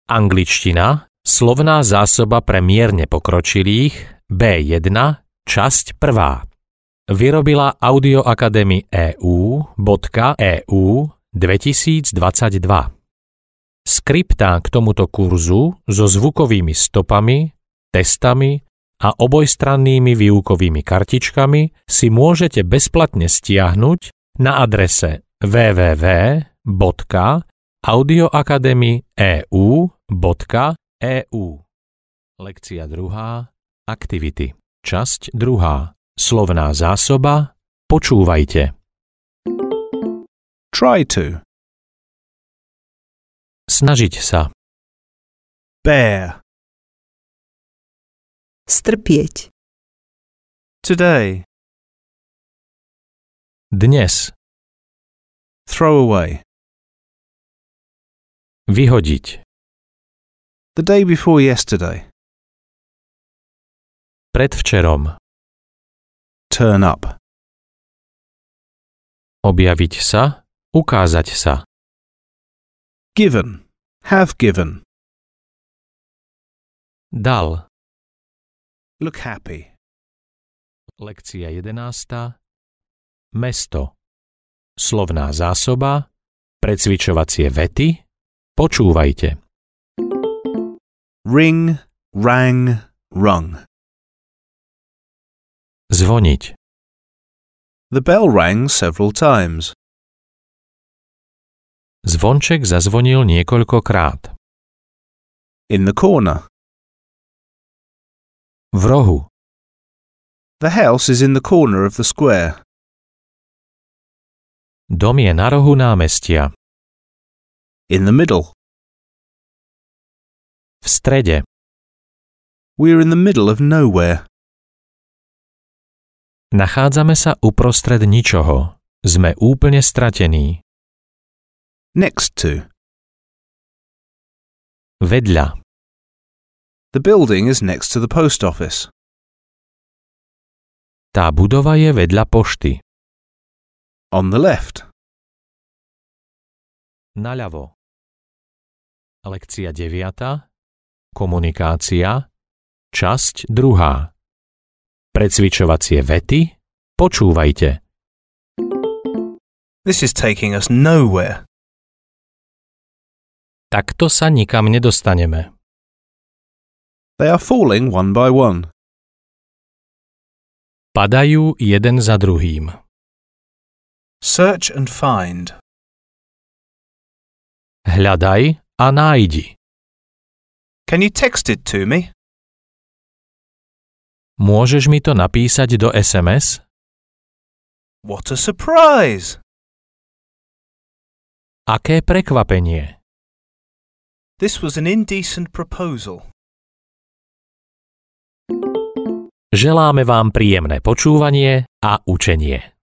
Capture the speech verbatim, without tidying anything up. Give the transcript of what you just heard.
Angličtina, slovná zásoba pre mierne pokročilých, bé jedna, časť prvá. Vyrobila Audio Academy E U E U dvetisícdvadsaťdva. Skriptá k tomuto kurzu so zvukovými stopami, testami a obojstrannými výukovými kartičkami si môžete bezplatne stiahnuť na adrese w w w bodka audioacademy e u bodka e u. Lekcia druhá. Aktivity. Časť druhá. Slovná zásoba. Počúvajte. Try to. Snažiť sa. Bear. Strpieť. Today. Dnes. Throw away. Vyhodiť. The day before yesterday. Predvčerom. Turn up. Objaviť sa. Ukázať sa. Given. Have given. Dal. Look happy. Lekcia jedenásta. Mesto. Slovná zásoba. Precvičovacie vety. Počúvajte. Ring, rang, rung. Zvoniť. The bell rang several times. Zvonček zazvonil niekoľkokrát. In the corner. V rohu. The house is in the corner of the square. Dom je na rohu námestia. In the middle. V strede. We're in the middle of nowhere. Nachádzame sa uprostred ničoho. Sme úplne stratení. Next to. Vedľa. The building is next to the post office. Tá budova je vedľa pošty. On the left. Naľavo. Lekcia deviata. Komunikácia. Časť druhá. Precvičovacie vety. Počúvajte. This is taking us nowhere. Takto sa nikam nedostaneme. They are falling one by one. Padajú jeden za druhým. Search and find. Hľadaj a nájdi. Can you text it to me? Môžeš mi to napísať do es em es? What a surprise! Aké prekvapenie. This was an indecent proposal. Želáme vám príjemné počúvanie a učenie.